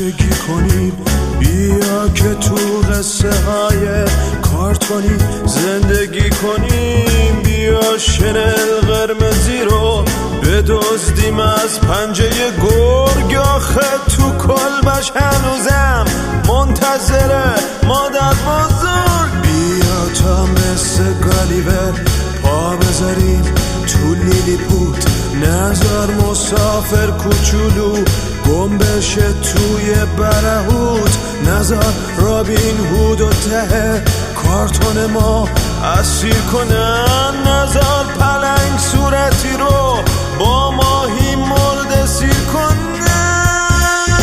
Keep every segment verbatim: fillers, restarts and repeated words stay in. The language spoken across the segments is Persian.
زندگی کنیم، بیا که تو قصه های کارتونی زندگی کنیم. بیا شنل قرمزی رو بدزدیم از پنجه گرگ، آخه تو کلبش هنوزم منتظره مادر بزرگ. بیا تا مثل گالیور پا بذاریم تو لیلیپوت، نظر مسافر کوچولو گم بشه توی برهوت، نظر رابین هود و ته کارتون ما اسیر کنن، نظر پلنگ صورتی رو با ماهی مرده سیر کنن.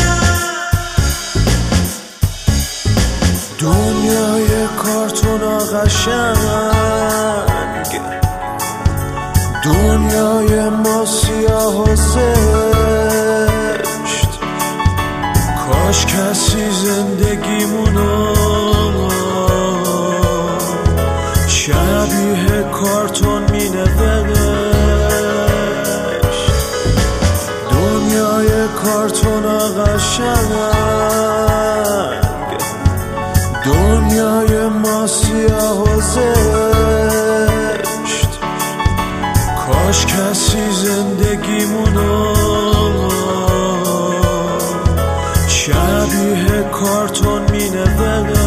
دنیای کارتون قشنگ، دنیای ما سیاه و زشت، کاش کسی زندگیمونو شبیه کارتون می نوشت. دنیای کارتون قشنگ، دنیای ما سیاه و زشت، کاش کسی زندگیمونو شبیه کارتون می نوشت.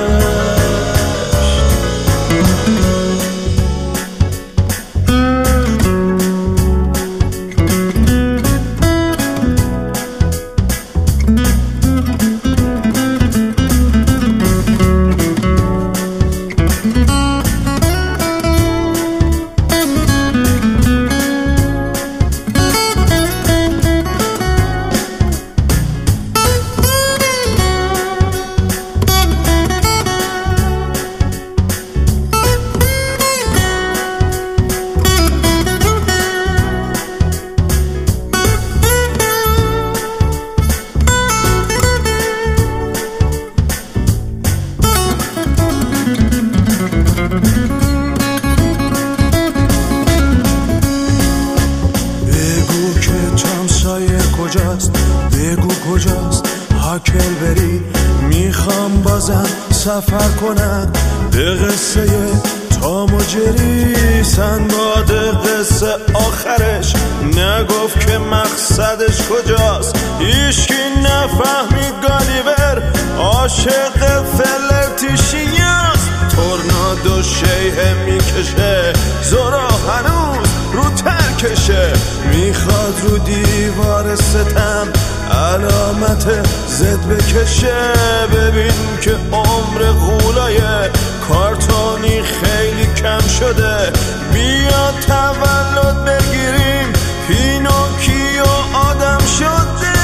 کجاست؟ بگو کجاست؟ هاکل بری میخوام بازم سفر کنم به قصه تام و جری. سنباد قصه آخرش نگفت که مقصدش کجاست، هیچکی نفهمید گالیور عاشق فلرتیشیاست. تورنادو شیه میکشه، زورا هنوز رو ترکشه، میخواد رو دیوار ستم علامت زد بکشه. ببین که عمر غولای کارتونی خیلی کم شده، بیا تولد بگیریم پینوکیو آدم شده.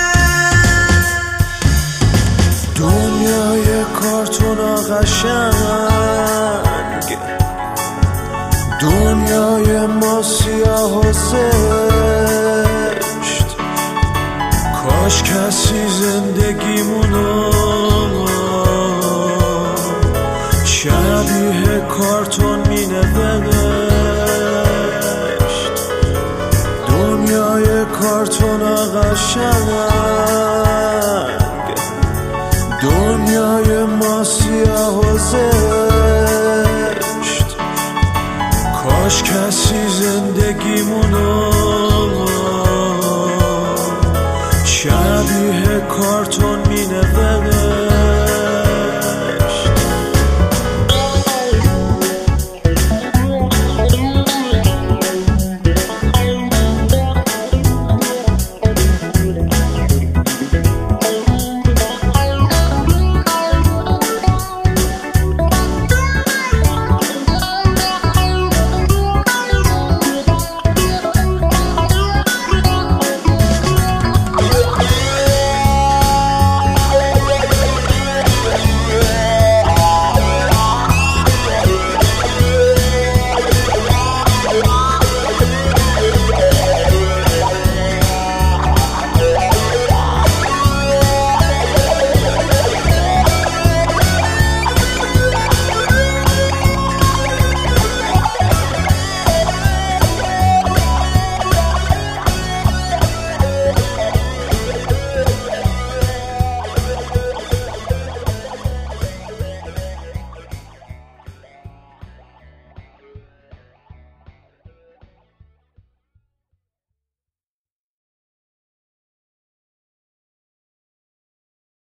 دنیای کارتون قشنگ، دنیای ما سیاه و زشت، کاش کسی زندگیمونو شبیه کارتون می نوشت. دنیای کارتون قشنگ،